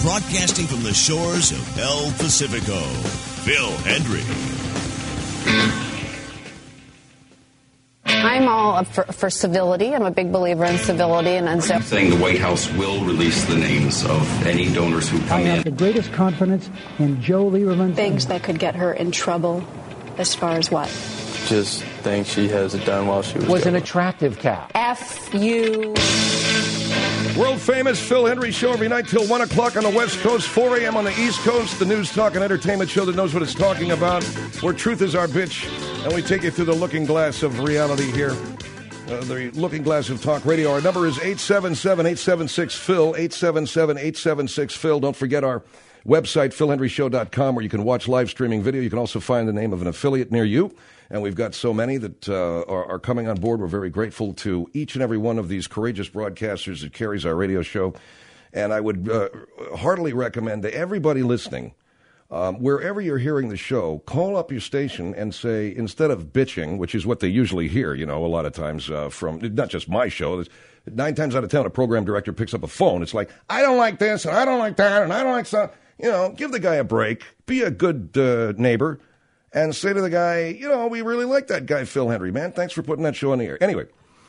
broadcasting from the shores of El Pacifico, Phil Hendrie. I'm all up for civility. I'm a big believer in civility. And so, saying the White House will release the names of any donors who come in. I have the greatest confidence in Joe Lieberman. Things that could get her in trouble as far as what? Just things she has done while she was an attractive cat. F you. World famous Phil Hendrie show every night till 1 o'clock on the West Coast, 4 a.m. on the East Coast. The news, talk, and entertainment show that knows what it's talking about, where truth is our bitch. And we take you through the looking glass of reality here. The looking glass of talk radio. Our number is 877-876-PHIL, 877-876-PHIL. Don't forget our website, philhendrieshow.com, where you can watch live streaming video. You can also find the name of an affiliate near you. And we've got so many that are coming on board. We're very grateful to each and every one of these courageous broadcasters that carries our radio show. And I would heartily recommend to everybody listening, wherever you're hearing the show, call up your station and say, instead of bitching, which is what they usually hear, a lot of times from, not just my show, 9 times out of 10, a program director picks up a phone. It's like, I don't like this, and I don't like that, and I don't like so. Give the guy a break. Be a good neighbor. And say to the guy, we really like that guy, Phil Hendrie, man. Thanks for putting that show on the air. Anyway,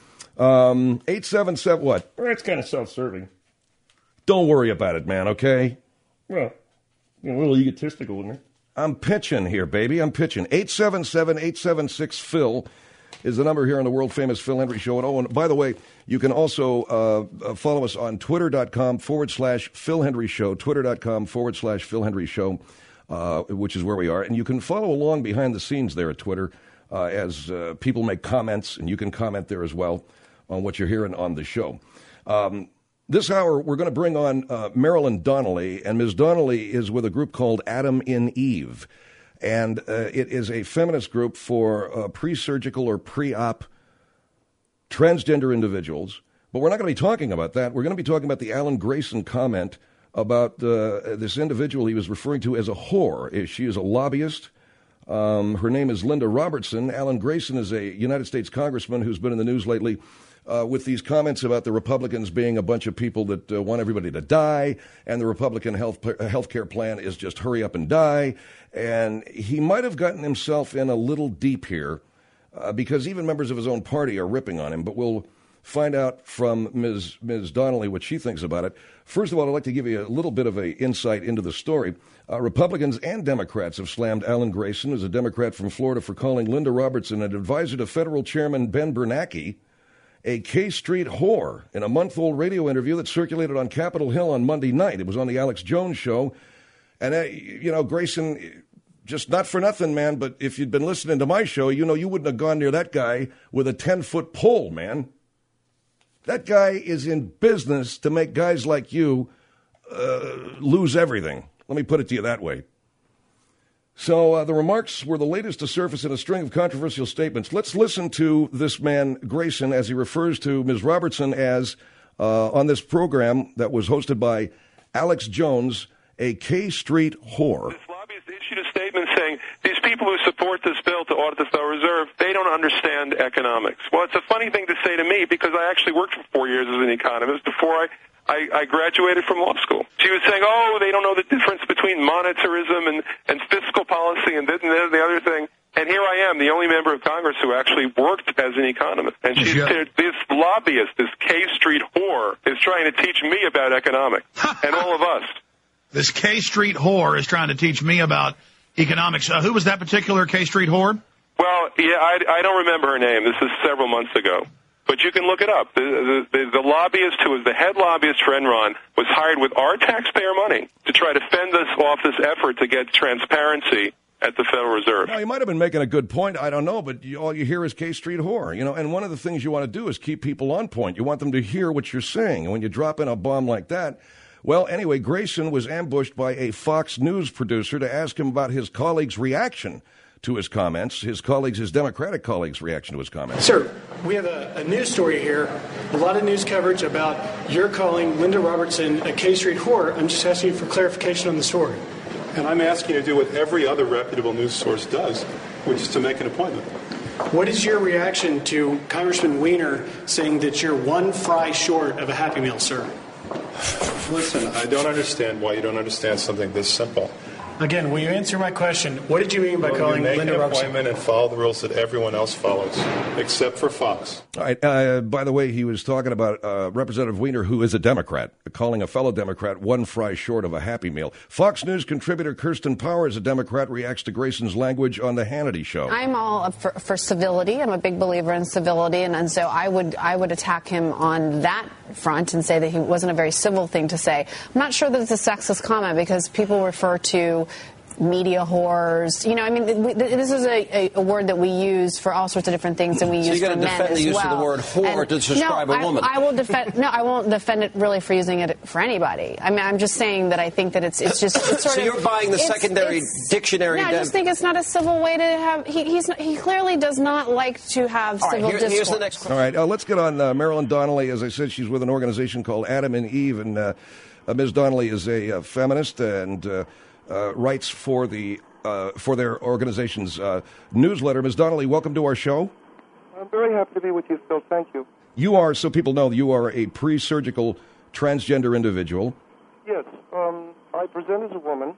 877, what? Well, it's kind of self-serving. Don't worry about it, man, okay? Well, a little egotistical, isn't it? I'm pitching here, baby. I'm pitching. 877-876-PHIL is the number here on the world-famous Phil Hendrie Show. And by the way, you can also follow us on twitter.com/Phil Hendrie Show, twitter.com/Phil Hendrie Show. Which is where we are. And you can follow along behind the scenes there at Twitter as people make comments, and you can comment there as well on what you're hearing on the show. This hour, we're going to bring on Marilyn Donnelly, and Ms. Donnelly is with a group called Adam in Eve. And it is a feminist group for pre-surgical or pre-op transgender individuals. But we're not going to be talking about that. We're going to be talking about the Alan Grayson comment about this individual he was referring to as a whore. She is a lobbyist. Her name is Linda Robertson. Alan Grayson is a United States congressman who's been in the news lately with these comments about the Republicans being a bunch of people that want everybody to die, and the Republican health care plan is just hurry up and die. And he might have gotten himself in a little deep here because even members of his own party are ripping on him, but we'll find out from Ms. Donnelly what she thinks about it. First of all, I'd like to give you a little bit of an insight into the story. Republicans and Democrats have slammed Alan Grayson, as a Democrat from Florida, for calling Linda Robertson, an advisor to federal chairman Ben Bernanke, a K Street whore in a month-old radio interview that circulated on Capitol Hill on Monday night. It was on the Alex Jones show. And, Grayson, just not for nothing, man, but if you'd been listening to my show, you wouldn't have gone near that guy with a 10-foot pole, man. That guy is in business to make guys like you lose everything. Let me put it to you that way. So the remarks were the latest to surface in a string of controversial statements. Let's listen to this man, Grayson, as he refers to Ms. Robertson as, on this program that was hosted by Alex Jones, a K Street whore. This lobbyist issued a statement saying these people who support this bill to audit the Federal Reserve, they don't understand economics. Well, it's a funny thing to say to me because I actually worked for 4 years as an economist before I graduated from law school. She was saying, they don't know the difference between monetarism and fiscal policy and this and the other thing. And here I am, the only member of Congress who actually worked as an economist. And this lobbyist, this K Street whore, is trying to teach me about economics, and all of us. This K Street whore is trying to teach me about economics. Who was that particular K Street whore? Well, yeah, I don't remember her name. This is several months ago. But you can look it up. The lobbyist who was the head lobbyist for Enron was hired with our taxpayer money to try to fend us off this effort to get transparency at the Federal Reserve. Now, you might have been making a good point. I don't know, but all you hear is K Street whore. And one of the things you want to do is keep people on point. You want them to hear what you're saying. And when you drop in a bomb like that, well, anyway, Grayson was ambushed by a Fox News producer to ask him about his colleague's reaction to his comments, his Democratic colleague's reaction to his comments. Sir, we have a news story here, a lot of news coverage about your calling Linda Robertson a K Street whore. I'm just asking you for clarification on the story. And I'm asking you to do what every other reputable news source does, which is to make an appointment. What is your reaction to Congressman Weiner saying that you're one fry short of a Happy Meal, sir? Listen, I don't understand why you don't understand something this simple. Again, will you answer my question? What did you mean by calling Linda Linda Robertson? Appointment and follow the rules that everyone else follows, except for Fox. All right. By the way, he was talking about Representative Weiner, who is a Democrat, calling a fellow Democrat one fry short of a Happy Meal. Fox News contributor Kirsten Powers, a Democrat, reacts to Grayson's language on the Hannity show. I'm all up for civility. I'm a big believer in civility, and so I would attack him on that front and say that he wasn't a very civil thing to say. I'm not sure that it's a sexist comment because people refer to media whores. You know, I mean, this is a word that we use for all sorts of different things, and we use for men as well. So you're going to defend the use of the word whore to describe a woman? I will defend. No, I won't defend it really for using it for anybody. I mean, I'm just saying that I think that it's just it's sort so you're buying the secondary dictionary. No, I just think it's not a civil way to have. He clearly does not like to have civil discourse. Here's the next question. All right, let's get on Marilyn Donnelly. As I said, she's with an organization called Adam and Eve, and Ms. Donnelly is a feminist and writes for their organization's newsletter. Ms. Donnelly, welcome to our show. I'm very happy to be with you, Phil. Thank you. You are, so people know, you are a pre-surgical transgender individual. Yes. I present as a woman,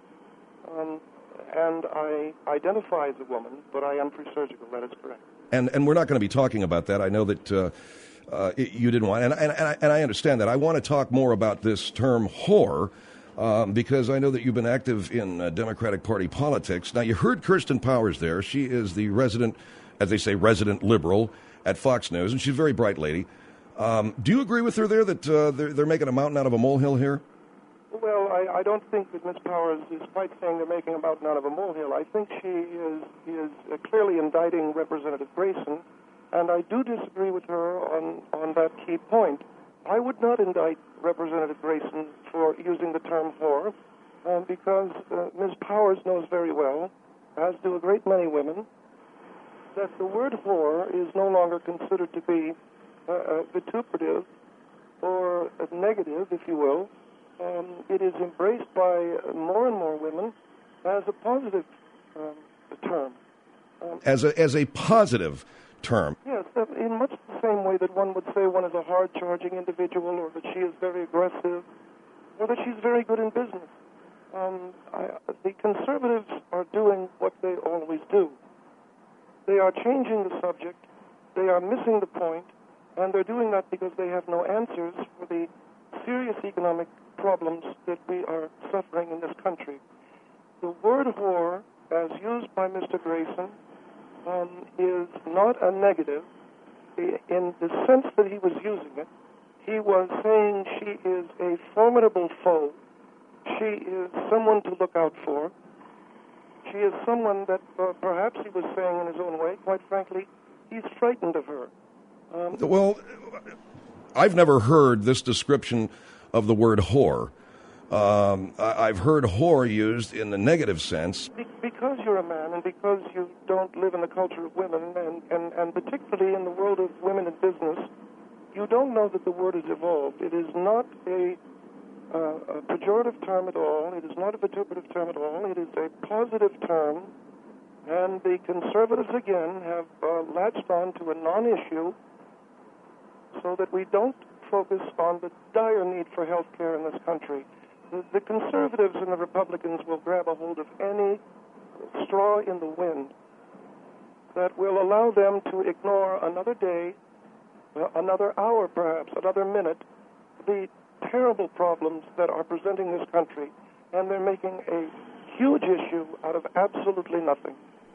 and I identify as a woman, but I am pre-surgical. That is correct. And we're not going to be talking about that. I know that you didn't want, and I understand that. I want to talk more about this term whore. Because I know that you've been active in Democratic Party politics. Now, you heard Kirsten Powers there. She is the resident, as they say, resident liberal at Fox News, and she's a very bright lady. Do you agree with her there that they're making a mountain out of a molehill here? Well, I don't think that Ms. Powers is quite saying they're making a mountain out of a molehill. I think she is clearly indicting Representative Grayson, and I do disagree with her on that key point. I would not indict Representative Grayson for using the term whore because Ms. Powers knows very well, as do a great many women, that the word whore is no longer considered to be vituperative or negative, if you will. It is embraced by more and more women as a positive term. As a positive term. Yes, in much the same way that one would say one is a hard-charging individual, or that she is very aggressive, or that she's very good in business. The conservatives are doing what they always do. They are changing the subject, they are missing the point, and they're doing that because they have no answers for the serious economic problems that we are suffering in this country. The word whore, as used by Mr. Grayson, is not a negative. In the sense that he was using it, he was saying she is a formidable foe. She is someone to look out for. She is someone that perhaps he was saying in his own way, quite frankly, he's frightened of her. Well, I've never heard this description of the word whore. I've heard whore used in the negative sense. Because you're a man and because you don't live in the culture of women, and particularly in the world of women in business, you don't know that the word has evolved. It is not a pejorative term at all. It is not a vituperative term at all. It is a positive term, and the conservatives, again, have latched on to a non-issue so that we don't focus on the dire need for health care in this country. The conservatives and the Republicans will grab a hold of any straw in the wind that will allow them to ignore another day, another hour perhaps, another minute, the terrible problems that are presenting this country, and they're making a huge issue out of absolutely nothing.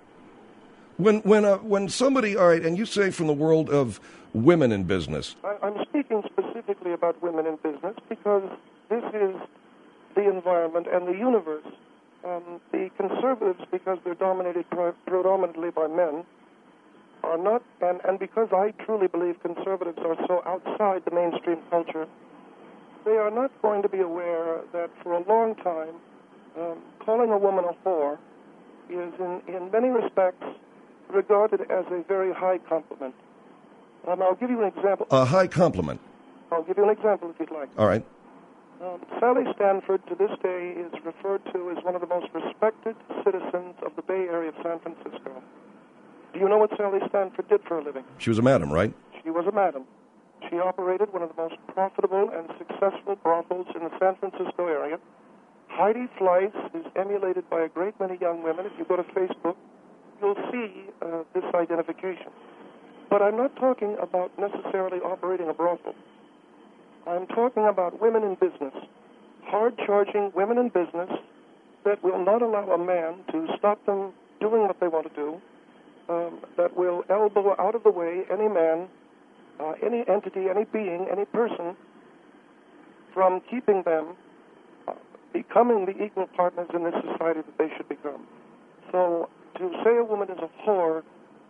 When somebody, all right, and you say from the world of women in business. I'm speaking specifically about women in business because this is the environment and the universe. The conservatives, because they're dominated predominantly by men, are not, and because I truly believe conservatives are so outside the mainstream culture, they are not going to be aware that for a long time, calling a woman a whore is in many respects regarded as a very high compliment. I'll give you an example. A high compliment. I'll give you an example if you'd like. All right. Sally Stanford, to this day, is referred to as one of the most respected citizens of the Bay Area of San Francisco. Do you know what Sally Stanford did for a living? She was a madam, right? She was a madam. She operated one of the most profitable and successful brothels in the San Francisco area. Heidi Fleiss is emulated by a great many young women. If you go to Facebook, you'll see this identification. But I'm not talking about necessarily operating a brothel. I'm talking about women in business, hard-charging women in business that will not allow a man to stop them doing what they want to do, that will elbow out of the way any man, any entity, any being, any person from keeping them becoming the equal partners in this society that they should become. So to say a woman is a whore,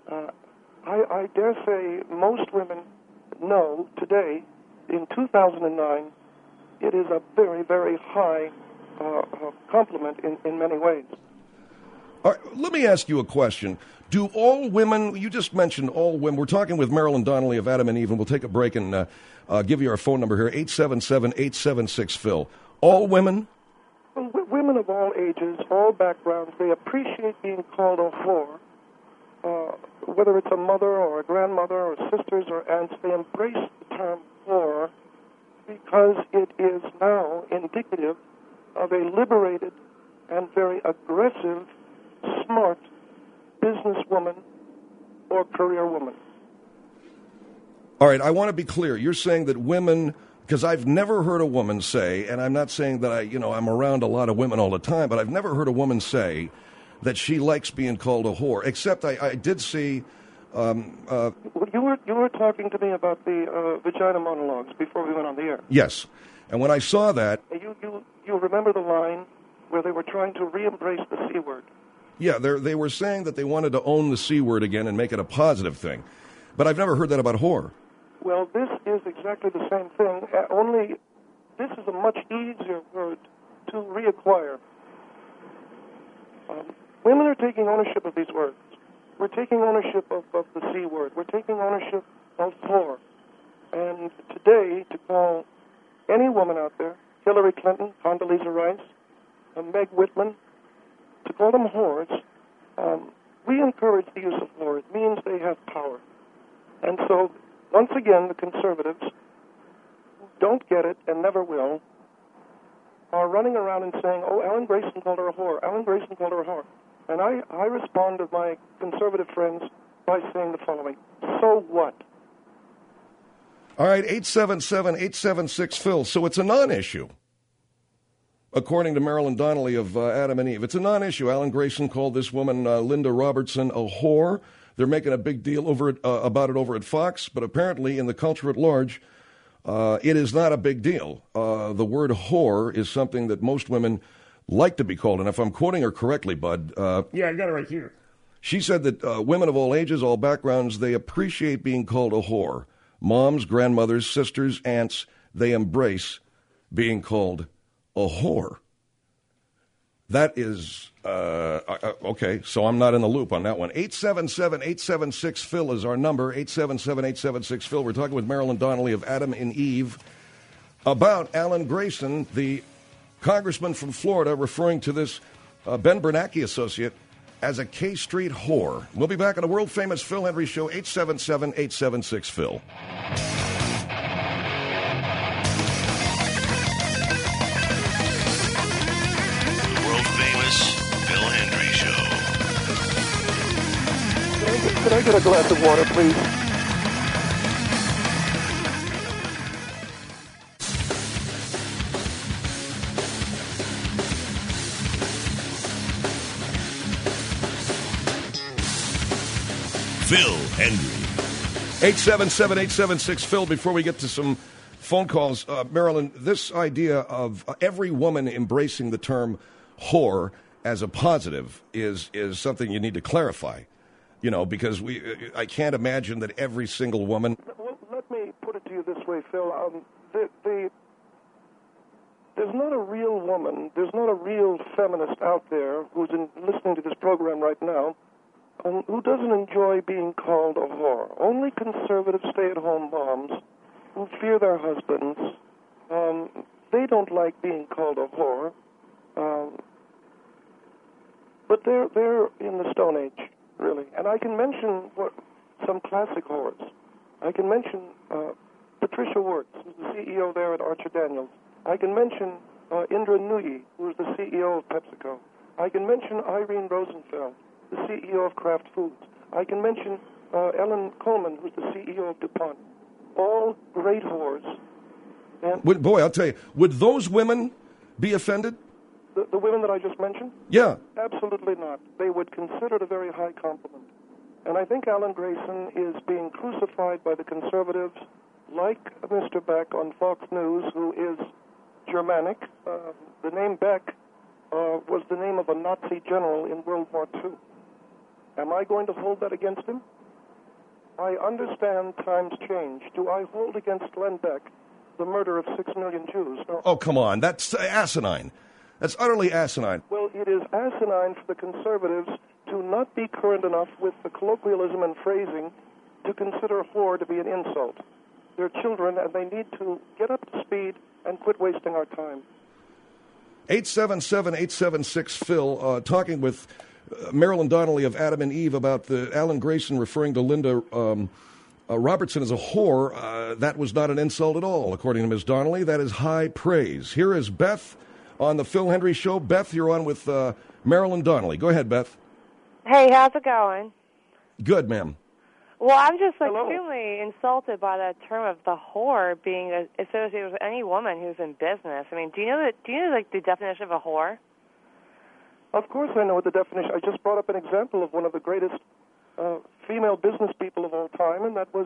I dare say most women know today, in 2009, it is a very, very high compliment in many ways. All right, let me ask you a question. Do all women, you just mentioned all women, we're talking with Marilyn Donnelly of Adam and Eve, and we'll take a break and give you our phone number here, 877-876-PHIL. All women? Well, women of all ages, all backgrounds, they appreciate being called a whore. Whether it's a mother or a grandmother or sisters or aunts, they embrace the term whore because it is now indicative of a liberated and very aggressive, smart businesswoman or career woman. All right, I want to be clear. You're saying that women, because I've never heard a woman say, and I'm not saying that I'm around a lot of women all the time, but I've never heard a woman say that she likes being called a whore, except I did see... You were talking to me about the vagina monologues before we went on the air. Yes, and when I saw that... You remember the line where they were trying to re-embrace the C word? Yeah, they were saying that they wanted to own the C word again and make it a positive thing. But I've never heard that about whore. Well, this is exactly the same thing, only this is a much easier word to reacquire. Women are taking ownership of these words. We're taking ownership of the C word. We're taking ownership of whore. And today, to call any woman out there, Hillary Clinton, Condoleezza Rice, Meg Whitman, to call them whores, we encourage the use of whore. It means they have power. And so, once again, the conservatives, who don't get it and never will, are running around and saying, oh, Alan Grayson called her a whore. Alan Grayson called her a whore. And I respond to my conservative friends by saying the following, so what? All right, 877-876-PHIL. So it's a non-issue, according to Marilyn Donnelly of Adam and Eve. It's a non-issue. Alan Grayson called this woman, Linda Robertson, a whore. They're making a big deal about it over at Fox, but apparently in the culture at large, it is not a big deal. The word whore is something that most women like to be called. And if I'm quoting her correctly, Bud. Yeah, I got it right here. She said that women of all ages, all backgrounds, they appreciate being called a whore. Moms, grandmothers, sisters, aunts, they embrace being called a whore. That is, okay, so I'm not in the loop on that one. 877-876-PHIL is our number, 877-876-PHIL. We're talking with Marilyn Donnelly of Adam and Eve about Alan Grayson, the congressman from Florida, referring to this Ben Bernanke associate as a K Street whore. We'll be back on the world-famous Phil Hendry Show, 877-876-PHIL. Phil Hendry Show. Could I get a glass of water, please? Phil Hendry. 877-876-PHIL. Before we get to some phone calls, Marilyn, this idea of every woman embracing the term whore as a positive is something you need to clarify, because I can't imagine that every single woman... Well, let me put it to you this way, Phil. There's not a real woman, there's not a real feminist out there who's listening to this program right now who doesn't enjoy being called a whore. Only conservative stay-at-home moms who fear their husbands, they don't like being called a whore. But they're in the Stone Age, really. And I can mention some classic whores. I can mention Patricia Wirtz, who's the CEO there at Archer Daniels. I can mention Indra Nooyi, who is the CEO of PepsiCo. I can mention Irene Rosenfeld, the CEO of Kraft Foods. I can mention Ellen Kullman, who's the CEO of DuPont. All great whores. And Boy, I'll tell you, would those women be offended? The women that I just mentioned? Yeah. Absolutely not. They would consider it a very high compliment. And I think Alan Grayson is being crucified by the conservatives, like Mr. Beck on Fox News, who is Germanic. The name Beck was the name of a Nazi general in World War II. Am I going to hold that against him? I understand times change. Do I hold against Glenn Beck the murder of 6 million Jews? No. Oh, come on. That's asinine. That's utterly asinine. Well, it is asinine for the conservatives to not be current enough with the colloquialism and phrasing to consider whore to be an insult. They're children, and they need to get up to speed and quit wasting our time. 877-876-PHIL, talking with Marilyn Donnelly of Adam and Eve about the Alan Grayson referring to Linda Robertson as a whore. That was not an insult at all, according to Ms. Donnelly. That is high praise. Here is Beth on the Phil Hendrie Show. Beth, you're on with Marilyn Donnelly. Go ahead, Beth. Hey, how's it going? Good, ma'am. Well, I'm just extremely insulted by that term of the whore being associated with any woman who's in business. I mean, do you know the definition of a whore? Of course I know what the definition. I just brought up an example of one of the greatest female business people of all time, and that was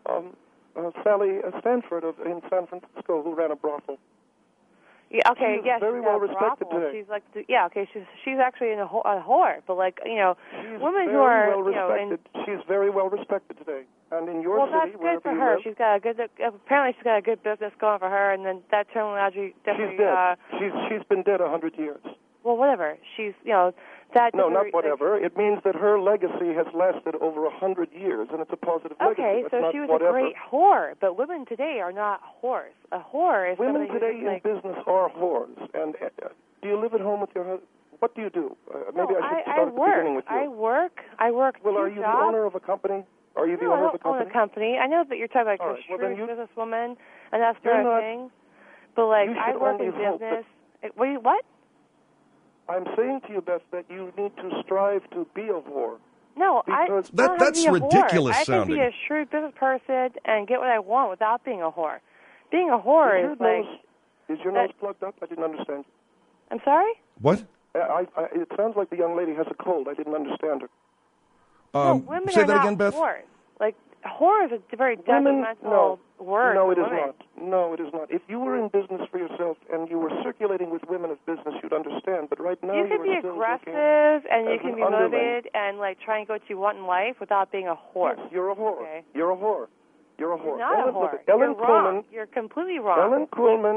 Sally Stanford in San Francisco, who ran a brothel. Yeah, okay, she's very well respected today. She's like, she's actually a whore, but women who are, she's very well respected today, and in your well, city, that's good for her. She's got apparently she's got a good business going for her, and then that terminology definitely. She's dead. She's been dead 100 years. Well, whatever. She's that. No, not whatever. It means that her legacy has lasted over 100 years, and it's a positive legacy. Okay, so she was a great whore, but women today are not whores. A whore is women today in business are whores. And do you live at home with your husband? What do you do? Maybe I should start at the beginning with you. I work. Well, are you the owner of a company? Are you the owner of a company? I don't own a company. I know that you're talking about a shrewd businesswoman and that sort of thing, but I work in business. What? I'm saying to you, Beth, that you need to strive to be a whore. No, that's ridiculous sounding. I can be a shrewd business person and get what I want without being a whore. Being a whore is Is your nose plugged up? I didn't understand. I'm sorry? What? It sounds like the young lady has a cold. I didn't understand her. No, women say are that not again, Beth? Whores. Whore is a very detrimental word. No, it is women. not. No, it is not. If you were in business for yourself and you were circulating with women of business, you'd understand. But right now, you can be aggressive and you can be motivated and try and get what you want in life without being a whore. Yes, you're a whore. Okay. You're a whore. You're a whore. You're not a whore. Ellen You're Kullman. wrong. You're completely wrong. Ellen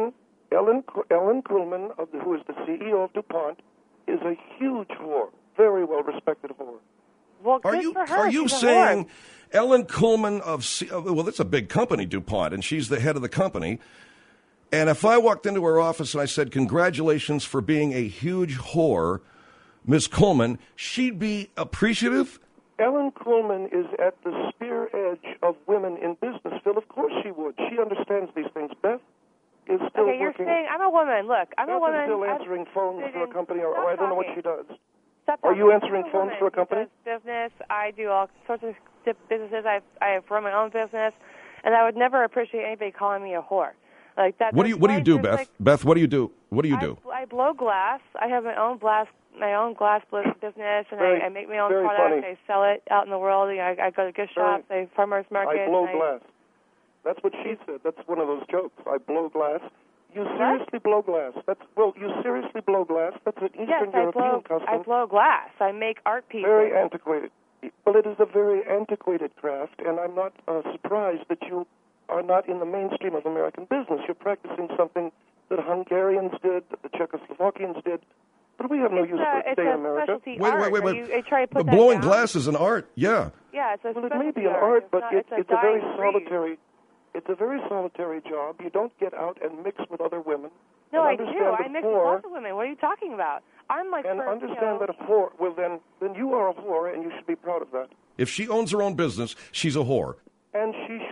Kullman, who is the CEO of DuPont, is a huge whore. Very well respected whore. Well, good for her. Are you saying Ellen Kullman well, that's a big company, DuPont, and she's the head of the company. And if I walked into her office and I said, congratulations for being a huge whore, Ms. Kullman, she'd be appreciative? Ellen Kullman is at the spear edge of women in business, Phil. Of course she would. She understands these things. Beth is still working. You're saying, I'm a woman. Look, I'm a woman. Beth is still answering phones for a company, or I don't know what she does. Stop Are you answering phones for a company? Business. I do all sorts of businesses. I run my own business, and I would never appreciate anybody calling me a whore. Like that. What do you do, Beth? Beth, what do you do? What do you do? I blow glass. I have my own glass business, and I make my own product. Funny. I sell it out in the world. I go to gift shops, farmers markets. I blow glass. That's what she said. That's one of those jokes. I blow glass. You seriously blow glass? You seriously blow glass? That's an Eastern European custom. I blow glass. I make art pieces. Very antiquated. Well, it is a very antiquated craft, and I'm not surprised that you are not in the mainstream of American business. You're practicing something that Hungarians did, that the Czechoslovakians did, but we have no use for it today in America. Wait. Blowing glass is an art, yeah. Yeah, it's a Well, it may be an art, but it's a very solitary. It's a very solitary job. You don't get out and mix with other women. No, I do. I mix with lots of women. What are you talking about? I'm like. And understand that a whore. Well, then you are a whore, and you should be proud of that. If she owns her own business, she's a whore. And she should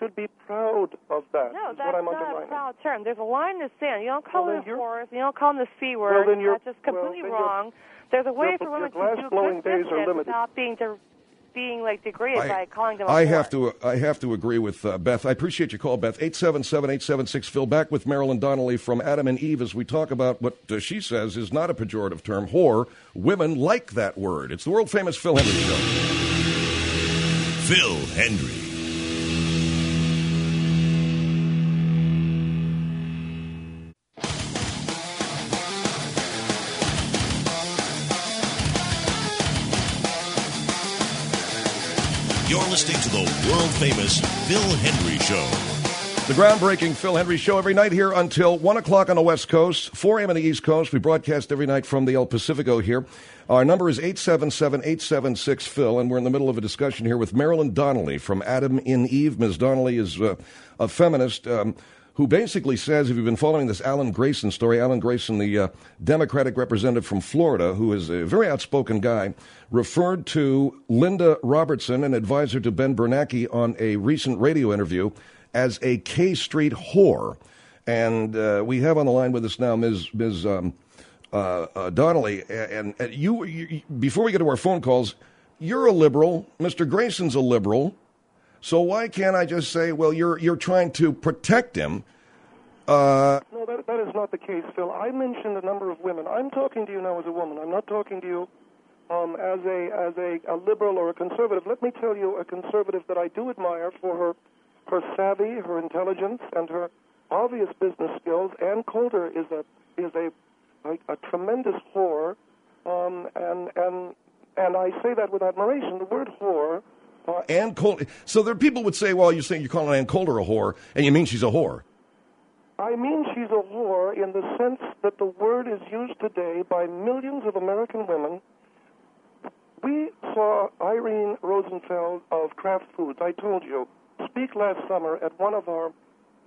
should be proud of that. No, is that's what I'm not underlining. a proud term. There's a line in the sand. You don't call Well, them then whores. You don't call them the C word. Well, then That's just completely wrong. There's a way for women to do glass-blowing good days are business limited. without being like degraded by calling them a I whore. have to agree with Beth. I appreciate your call, Beth. 877-876-Phil. Back with Marilyn Donnelly from Adam and Eve as we talk about what she says is not a pejorative term, whore. Women like that word. It's the world-famous Phil Hendrie Show. Phil Hendrie. You're listening to the world-famous Phil Hendrie Show. The groundbreaking Phil Hendrie Show every night here until 1 o'clock on the West Coast, 4 a.m. on the East Coast. We broadcast every night from the El Pacifico here. Our number is 877-876-PHIL, and we're in the middle of a discussion here with Marilyn Donnelly from Adam in Eve. Ms. Donnelly is a feminist who basically says, if you've been following this Alan Grayson story, Alan Grayson, the Democratic representative from Florida, who is a very outspoken guy, referred to Linda Robertson, an advisor to Ben Bernanke, on a recent radio interview as a K Street whore. And we have on the line with us now Ms. Donnelly. And you, before we get to our phone calls, you're a liberal. Mr. Grayson's a liberal. So why can't I just say, well, you're trying to protect him? No, that is not the case, Phil. I mentioned a number of women. I'm talking to you now as a woman. I'm not talking to you as a liberal or a conservative. Let me tell you a conservative that I do admire for her savvy, her intelligence, and her obvious business skills. Ann Coulter is a tremendous whore, and I say that with admiration. The word whore. Ann Coulter. So there people would say, well, you're saying you're calling Ann Coulter a whore, and you mean she's a whore. I mean she's a whore in the sense that the word is used today by millions of American women. We saw Irene Rosenfeld of Kraft Foods, I told you, speak last summer at one of our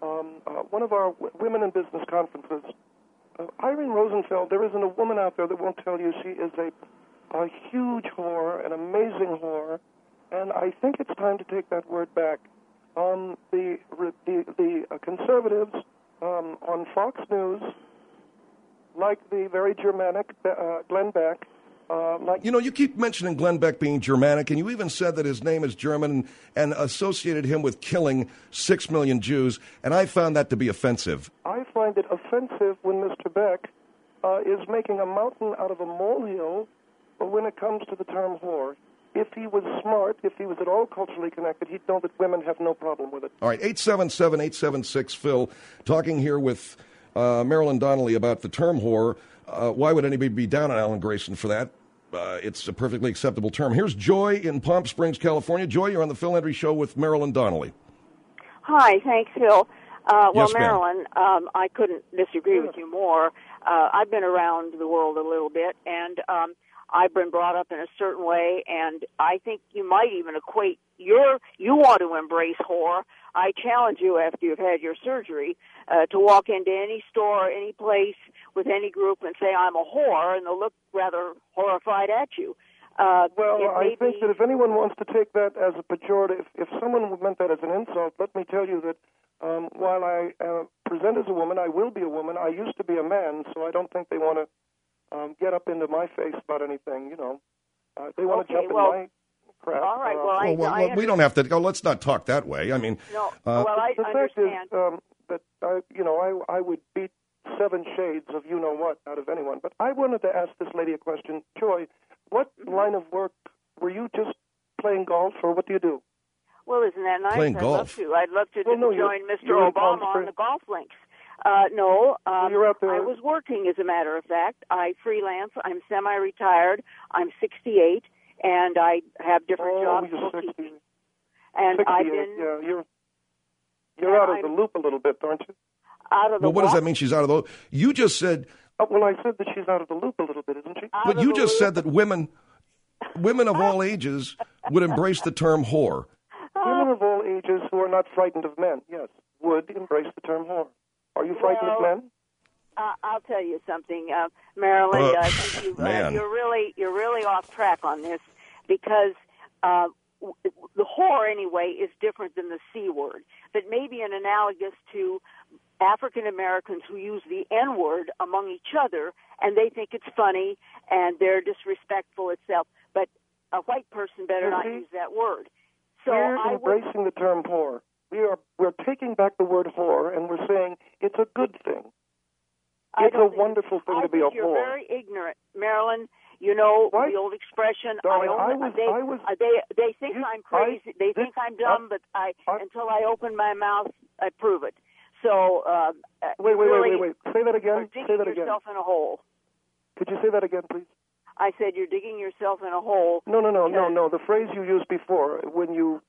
women in business conferences. Irene Rosenfeld, there isn't a woman out there that won't tell you she is a huge whore, an amazing whore, and I think it's time to take that word back. The conservatives on Fox News, like the very Germanic Glenn Beck. You keep mentioning Glenn Beck being Germanic, and you even said that his name is German and associated him with killing 6 million Jews, and I found that to be offensive. I find it offensive when Mr. Beck is making a mountain out of a molehill when it comes to the term whore. If he was smart, if he was at all culturally connected, he'd know that women have no problem with it. All right, 877-876-PHIL, talking here with Marilyn Donnelly about the term whore. Why would anybody be down on Alan Grayson for that? It's a perfectly acceptable term. Here's Joy in Palm Springs, California. Joy, you're on the Phil Hendrie Show with Marilyn Donnelly. Hi, thanks, Phil. Yes, Marilyn, I couldn't disagree with you more. I've been around the world a little bit, and I've been brought up in a certain way, and I think you might even equate you want to embrace whore. I challenge you after you've had your surgery to walk into any store, any place with any group and say, I'm a whore, and they'll look rather horrified at you. I think that if anyone wants to take that as a pejorative, if someone meant that as an insult, let me tell you that while I present as a woman, I will be a woman. I used to be a man, so I don't think they want to get up into my face about anything, they want to jump in my crap. All right, I we don't have to go. Let's not talk that way. I mean, I the fact understand. is that I would beat 7 shades of you-know-what out of anyone. But I wanted to ask this lady a question. Joy, what line of work were you just playing golf, or what do you do? Well, isn't that nice? Playing golf. I'd love to join Mr. you're Obama on the golf links. No, you're out there. I was working, as a matter of fact. I freelance. I'm semi-retired. I'm 68, and I have different jobs. You're 60. And 68, I've been... Yeah, you're out of the loop a little bit, aren't you? Out of the what does that mean, she's out of the loop? You just said... well, I said that she's out of the loop a little bit, isn't she? But you just said that women of all ages would embrace the term whore. Women of all ages who are not frightened of men, yes, would embrace the term whore. Are you frightened of men? I'll tell you something, Marilyn. I think you're really off track on this, because the whore anyway is different than the C word. That may be an analogous to African Americans who use the N word among each other, and they think it's funny and they're disrespectful itself. But a white person better not use that word. So we're embracing the term whore. We're taking back the word whore, and we're saying it's a good thing. It's a wonderful thing to be a whore. You're very ignorant, Marilyn. You know the old expression. Darling, they think I'm crazy. They think I'm dumb, but until I open my mouth, I prove it. So wait. Say that again. Say that again. Yourself in a hole. Could you say that again, please? I said you're digging yourself in a hole. No. The phrase you used before when you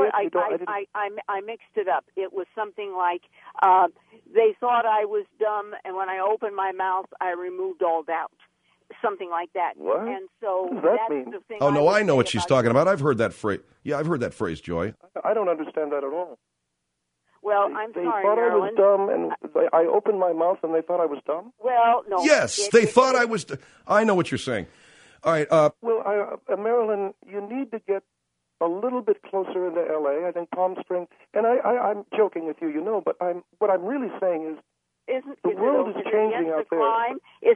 I mixed it up. It was something like they thought I was dumb, and when I opened my mouth, I removed all doubt. Something like that. What? And so what does that mean? The thing. Oh no, I know what she's talking about. I've heard that phrase. Yeah, I've heard that phrase, Joy. I don't understand that at all. Well, I'm sorry, Marilyn. They thought I was dumb, and I opened my mouth, and they thought I was dumb? Well, no. Yes, they thought I was... I know what you're saying. All right. Marilyn, you need to get a little bit closer into L.A. I think Palm Springs... And I'm joking with you, you know, but what I'm really saying is the world is changing out there. Crime? Is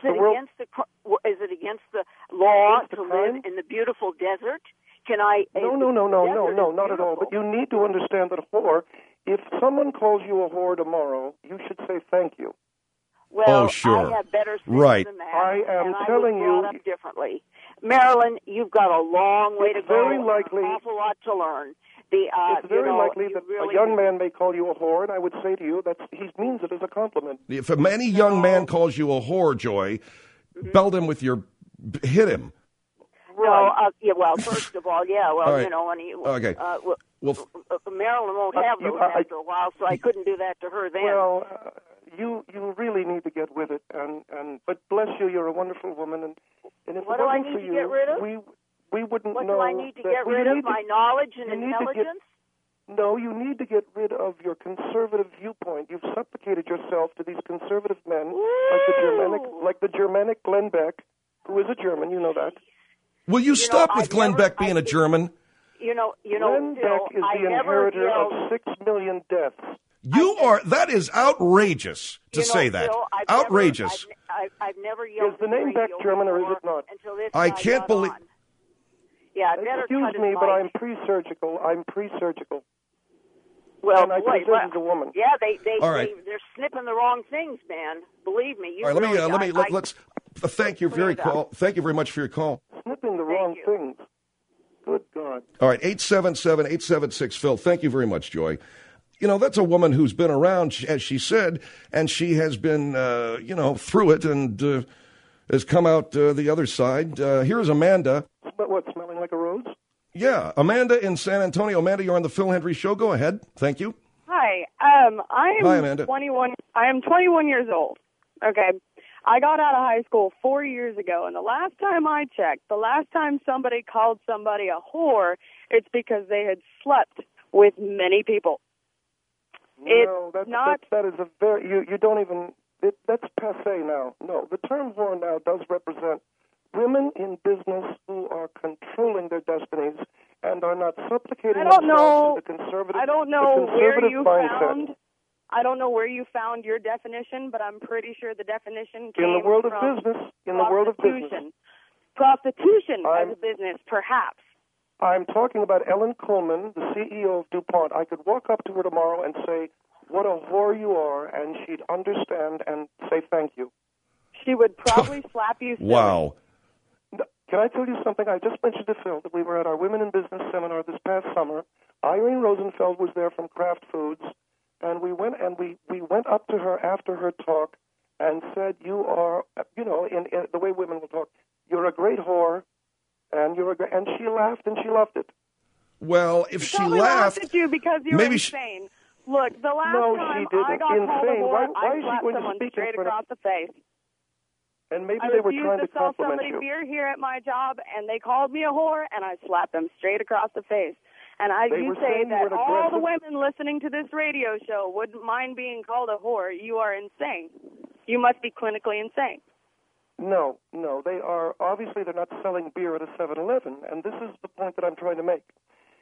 it against the law to live in the beautiful desert? Can I... No, not at all. But you need to understand that whore... If someone calls you a whore tomorrow, you should say thank you. Well, sure. I have better sense than that. I am telling you. I was brought up differently. Marilyn, you've got a long way to go. Very likely, an awful lot to learn. It's very likely that a young man may call you a whore, and I would say to you that he means it as a compliment. If any young man calls you a whore, Joy, belt him with your... hit him. Right. No, well, first of all, right. you know, when he... Okay. Marilyn won't have those after a while, so I couldn't do that to her then. Well, you really need to get with it, but bless you, you're a wonderful woman, and if what it do I wasn't need for to get rid of? We wouldn't what know. What do I need to get rid of? My knowledge and intelligence? No, you need to get rid of your conservative viewpoint. You've supplicated yourself to these conservative men, like the Germanic Glenn Beck, who is a German, you know that. Will you stop with Glenn Beck being a German? Glenn Beck is the inheritor of 6 million deaths. That is outrageous to say that. Bill, Outrageous. I've never yelled. Is the name Beck German or is it not? I can't believe... Yeah, better Excuse me, but I'm pre-surgical. Well, and I present as a woman. Yeah, All right. they're snipping the wrong things, man. Believe me. All right, let's thank you Thank you very much for your call. Snipping the wrong things. Good God. All right, 877-876-PHIL. Thank you very much, Joy. You know, that's a woman who's been around, as she said, and she has been, through it and has come out the other side. Here's Amanda. What, smelling like a rose? Yeah, Amanda in San Antonio. Amanda, you're on the Phil Hendrie Show. Go ahead. Thank you. Hi. Hi, Amanda. 21. I am 21 years old. Okay. I got out of high school 4 years ago, and the last time I checked, the last time somebody called somebody a whore, it's because they had slept with many people. No, that is a very, you don't even, that's passé now. No, the term whore now does represent women in business who are controlling their destinies and are not supplicating themselves to the conservative mindset. I don't know where you found your definition, but I'm pretty sure the definition came in the world from of business. In the world of business, prostitution as a business, perhaps. I'm talking about Ellen Kullman, the CEO of DuPont. I could walk up to her tomorrow and say, "What a whore you are," and she'd understand and say thank you. She would probably slap you. Silly. Wow. Can I tell you something? I just mentioned to Phil that we were at our Women in Business seminar this past summer. Irene Rosenfeld was there from Kraft Foods, and we went up to her after her talk and said, "You are, in the way women will talk, you're a great whore, and and she laughed and she loved it." Well, if she laughed at you because you were insane. Look, the last time I got called a whore, I slapped someone straight across the face. And maybe they were trying to compliment you. I refused to sell somebody beer here at my job, and they called me a whore, and I slapped them straight across the face. And you say that all the women listening to this radio show wouldn't mind being called a whore. You are insane. You must be clinically insane. No, they are. Obviously, they're not selling beer at a 7-Eleven, and this is the point that I'm trying to make.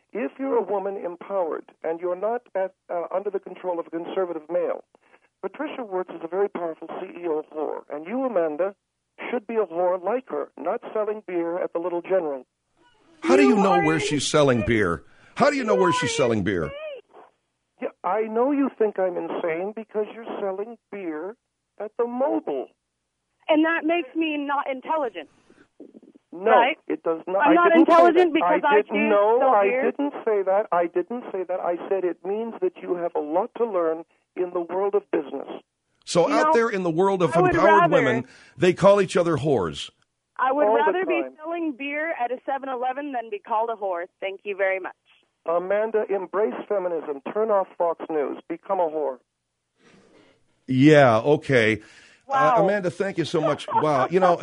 If you're a woman empowered and you're not under the control of a conservative male, Patricia Wirtz is a very powerful CEO whore, and you, Amanda, should be a whore like her, not selling beer at the Little General. How do you know where she's selling beer? How do you know where she's selling beer? Yeah, I know you think I'm insane because you're selling beer at the Mobile. And that makes me not intelligent. No, right? It does not. I'm not intelligent because I choose I didn't say that. I didn't say that. I said it means that you have a lot to learn in the world of business. So out there in the world of empowered women, they call each other whores. I would rather be selling beer at a 7-Eleven than be called a whore. Thank you very much. Amanda, embrace feminism. Turn off Fox News. Become a whore. Yeah, okay. Wow. Amanda, thank you so much. Wow.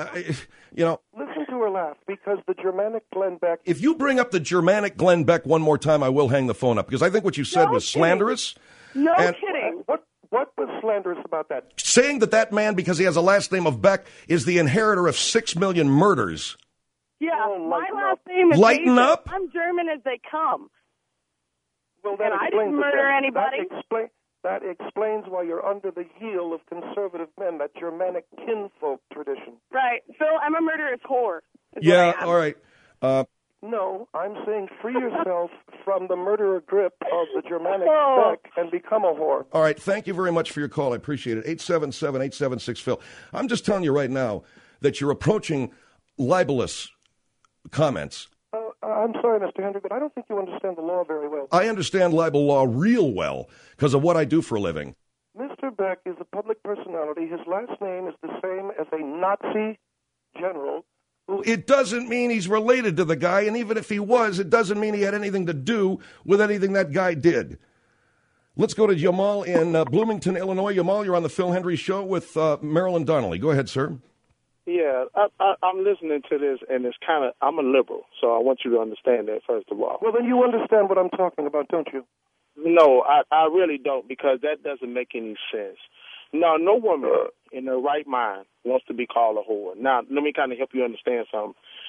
Listen to her laugh, because the Germanic Glenn Beck... If you bring up the Germanic Glenn Beck one more time, I will hang the phone up, because I think what you said was slanderous. No kidding. What was slanderous about that? Saying that man, because he has a last name of Beck, is the inheritor of 6 million murders. Yeah, my last name is Lighten Asian. up. I'm German as they come. Well, and I didn't murder anybody. That explains why you're under the heel of conservative men, that Germanic kinfolk tradition. Right. Phil, I'm a murderous whore. Yeah, all right. No, I'm saying free yourself from the murderer grip of the Germanic Beck and become a whore. All right, thank you very much for your call. I appreciate it. 877-876-PHIL. I'm just telling you right now that you're approaching libelous comments. I'm sorry, Mr. Hendry, but I don't think you understand the law very well. I understand libel law real well because of what I do for a living. Mr. Beck is a public personality. His last name is the same as a Nazi general. It doesn't mean he's related to the guy, and even if he was, it doesn't mean he had anything to do with anything that guy did. Let's go to Jamal in Bloomington, Illinois. Jamal, you're on the Phil Hendry Show with Marilyn Donnelly. Go ahead, sir. Yeah, I'm listening to this, and it's kind of, I'm a liberal, so I want you to understand that, first of all. Well, then you understand what I'm talking about, don't you? No, I really don't, because that doesn't make any sense. No woman in her right mind wants to be called a whore. Now, let me kind of help you understand something.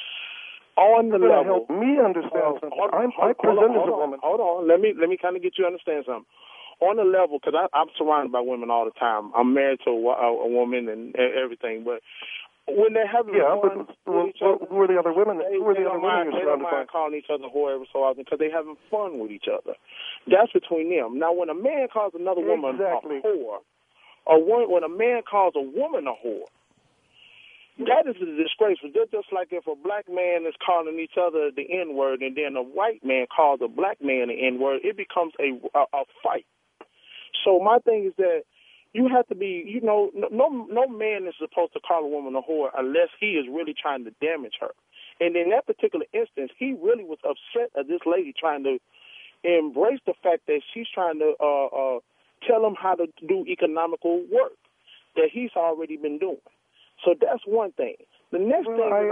On the level, help me understand something. I present as a woman. Hold on, let me kind of get you to understand something. On the level, because I'm surrounded by women all the time. I'm married to a woman and everything, but when they're having fun with each other, who are the other women? Who are the other women you're surrounded by? They don't mind calling each other whore every so often because they're having fun with each other. That's between them. Now, when a man calls another woman a whore, or when a man calls a woman a whore, that is a disgrace. Just like if a black man is calling each other the N-word and then a white man calls a black man the N-word, it becomes a fight. So my thing is that you have to be, no man is supposed to call a woman a whore unless he is really trying to damage her. And in that particular instance, he really was upset at this lady trying to embrace the fact that she's trying to tell him how to do economical work that he's already been doing. So that's one thing. The next thing that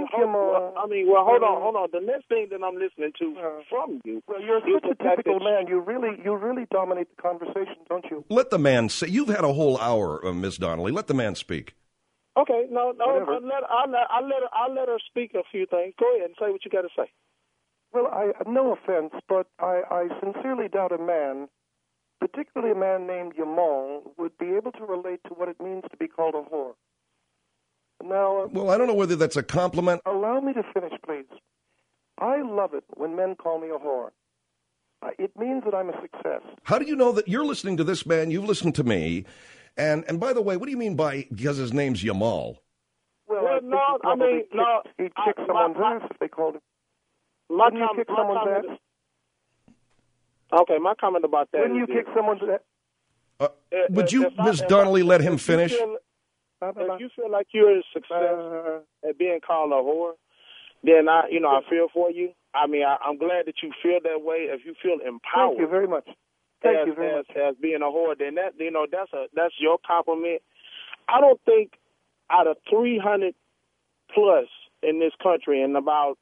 hold on. The next thing that I'm listening to from you. Well, you're such a typical man. You really dominate the conversation, don't you? Let the man say. You've had a whole hour, Miss Donnelly. Let the man speak. Okay, I'll let her speak a few things. Go ahead and say what you got to say. Well, no offense, but I sincerely doubt a man, particularly a man named Jamal, would be able to relate to what it means to be called a whore. Now, well, I don't know whether that's a compliment. Allow me to finish, please. I love it when men call me a whore. It means that I'm a success. How do you know that you're listening to this man? You've listened to me. And by the way, what do you mean by because his name's Jamal? Well, he'd kick someone's ass if they called him. Wouldn't you kick someone's ass? Okay, my comment about that. Wouldn't you kick someone's ass? Would you, Ms. Donnelly, let him finish? If you feel like you're a success at being called a whore, then I feel for you. I mean, I'm glad that you feel that way. If you feel empowered, thank you very much. As being a whore, then that's your compliment. I don't think out of 300 plus in this country and about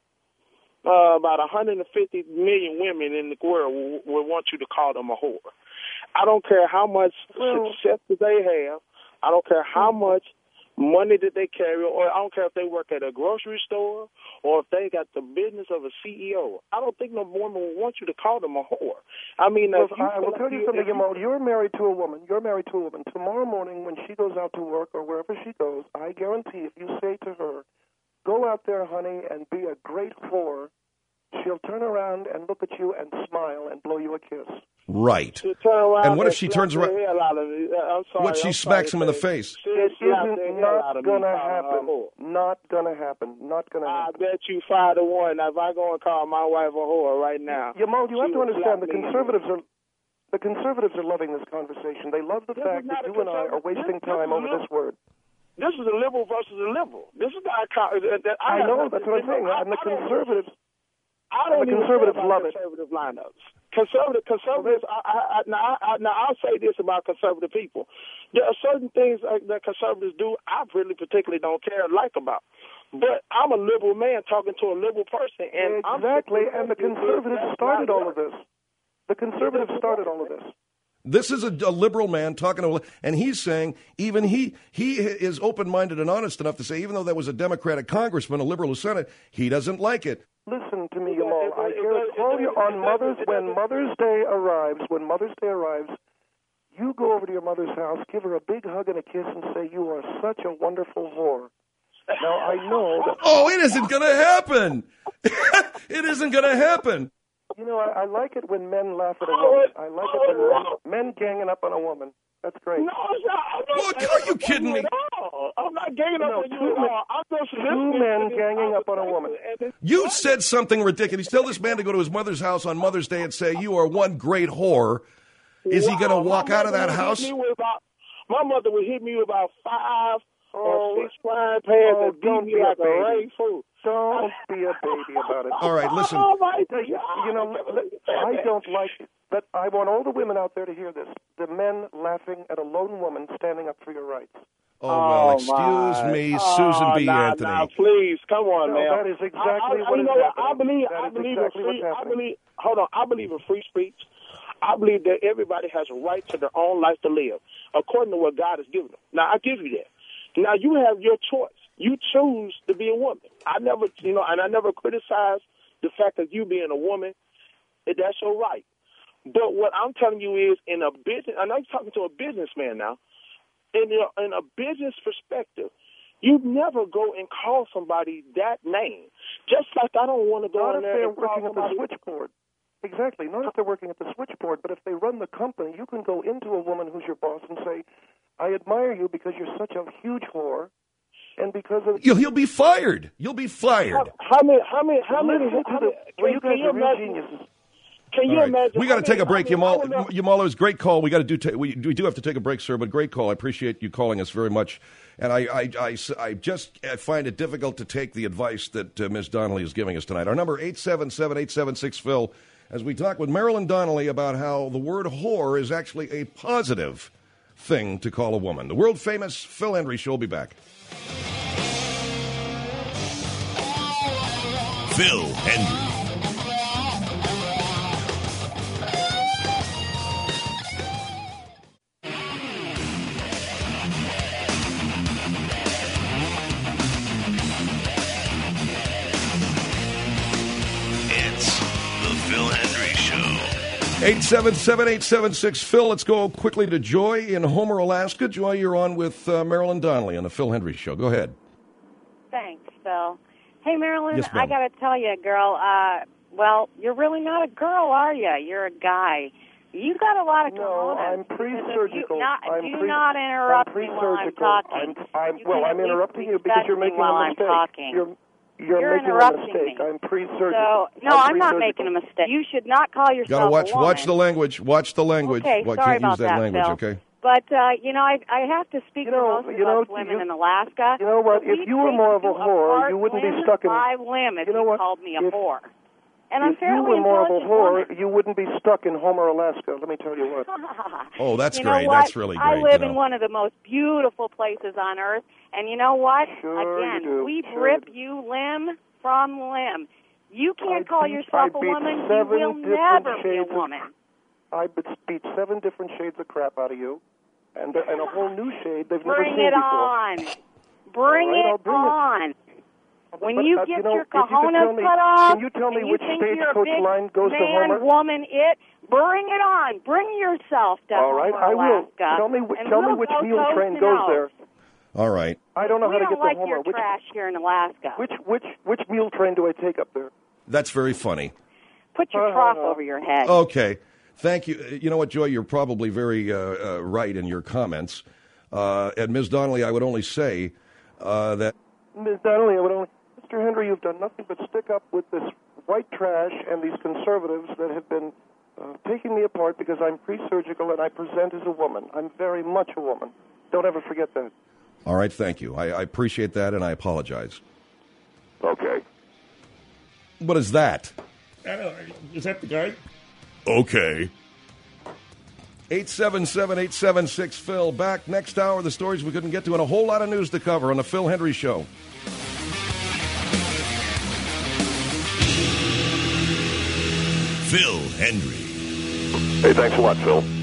150 million women in the world will want you to call them a whore. I don't care how much success that they have. I don't care how much money that they carry, or I don't care if they work at a grocery store or if they got the business of a CEO. I don't think no woman will want you to call them a whore. I mean, well, I will tell you something, Jamal. You're married to a woman. Tomorrow morning when she goes out to work or wherever she goes, I guarantee if you say to her, go out there, honey, and be a great whore, she'll turn around and look at you and smile and blow you a kiss. Right. And what if she turns around? What she smacks him in the face? It isn't not going to happen. Not going to happen. Not going to happen. I bet you 5 to 1 if I go and call my wife a whore right now. Jamal, you have to understand the conservatives are loving this conversation. They love the fact that you and I are wasting time over this word. This is a liberal versus a liberal. This is the I know, that's what I'm saying. And the conservatives. I don't even conservatives love it. Conservative lineups. Conservatives. Now I'll say this about conservative people: there are certain things that conservatives do I really particularly don't care or like about. But I'm a liberal man talking to a liberal person, and exactly. And the conservatives started all of this. This is a liberal man talking to, and he's saying even he is open-minded and honest enough to say even though there was a Democratic congressman, a liberal Senate, he doesn't like it. Listen to me, Jamal. I call you on when Mother's Day arrives, you go over to your mother's house, give her a big hug and a kiss, and say, you are such a wonderful whore. Now, I know that... Oh, it isn't going to happen. It isn't going to happen. You know, I like it when men laugh at a woman. I like it when men ganging up on a woman. That's great. No, are you kidding me? I'm not ganging up on you at all. I'm just two men ganging up on a woman. You said something ridiculous. Tell this man to go to his mother's house on Mother's Day and say, you are one great whore. Is he going to walk out of that house? My mother would hit me with about 5 or 6 frying pans and beat me like a rain fool. Don't be a baby about it. All right, listen. You know, I don't like it, but I want all the women out there to hear this. The men laughing at a lone woman standing up for your rights. Oh, well, excuse me, Susan B. Anthony. Now, please, come on, man. That is exactly what is happening. I believe in free speech. I believe that everybody has a right to their own life to live, according to what God has given them. Now, I give you that. Now, you have your choice. You choose to be a woman. I never criticize the fact that you being a woman. That's your right. But what I'm telling you is, in a business, and I'm talking to a businessman now, in a business perspective, you never go and call somebody that name. Just like I don't want to go in there and call somebody. Not if they're working at the switchboard. Exactly. Not if they're working at the switchboard, but if they run the company, you can go into a woman who's your boss and say, I admire you because you're such a huge whore, and because of... He'll be fired. You'll be fired. How many well, you guys are real geniuses. Can you imagine? We got to take a break, Jamal. Jamal, it was a great call. We do have to take a break, sir, but great call. I appreciate you calling us very much. And I just find it difficult to take the advice that Ms. Donnelly is giving us tonight. Our number, 877-876-PHIL, as we talk with Marilyn Donnelly about how the word whore is actually a positive thing to call a woman. The world-famous Phil Hendrie Show will be back. Phil Hendrie. It's the Phil Hendrie Show. 877-876-PHIL. Let's go quickly to Joy in Homer, Alaska. Joy, you're on with Marilyn Donnelly on the Phil Hendrie Show. Go ahead. Thanks, Phil. Hey, Marilyn, yes, I got to tell you, girl, well, you're really not a girl, are you? You're a guy. You got a lot of No, I'm pre-surgical. Do not interrupt me while I'm talking. I'm interrupting you because you're making a mistake. You're making interrupting a mistake. me. I'm pre-surgical. So, no, I'm not making a mistake. You should not call yourself a woman. Watch the language. Watch the language. Okay, sorry about use that language, Phil. Okay? But, I have to speak for most of us women in Alaska. You know what? If you were more of a whore, you wouldn't be stuck in... limb if you called me a whore. And I'm if you were fairly more of a intelligent whore, you wouldn't be stuck in Homer, Alaska. Let me tell you what. Oh, that's you great. Know what? That's really great. I live in one of the most beautiful places on earth, and you know what? Sure Again, you do. we rip you limb from limb. You can't call yourself a woman. You will never be a woman. I beat 7 different shades of crap out of you, and a whole new shade they've never seen Bring it before. on. Bring it on. When you get your cojones cut off, can you tell me and which you think you're a stagecoach big line goes to man, Homer? woman, bring it on. Bring yourself to all right, Homer, I will. Alaska. Tell me we'll which go mule toe train to goes nose. there. All right. I don't know We how to don't get like to Homer. your trash here in Alaska. Which mule train do I take up there? That's very funny. Put your trough over your head. Okay. Thank you. You know what, Joy? You're probably very right in your comments. And Ms. Donnelly, I would only say that... Ms. Donnelly, Mr. Henry, you've done nothing but stick up with this white trash and these conservatives that have been taking me apart because I'm pre-surgical and I present as a woman. I'm very much a woman. Don't ever forget that. All right, thank you. I appreciate that, and I apologize. Okay. What is that? I don't know. Is that the guy? Okay. 877-876-PHIL. Back next hour, the stories we couldn't get to, and a whole lot of news to cover on the Phil Hendry Show. Phil Hendry. Hey, thanks a lot, Phil.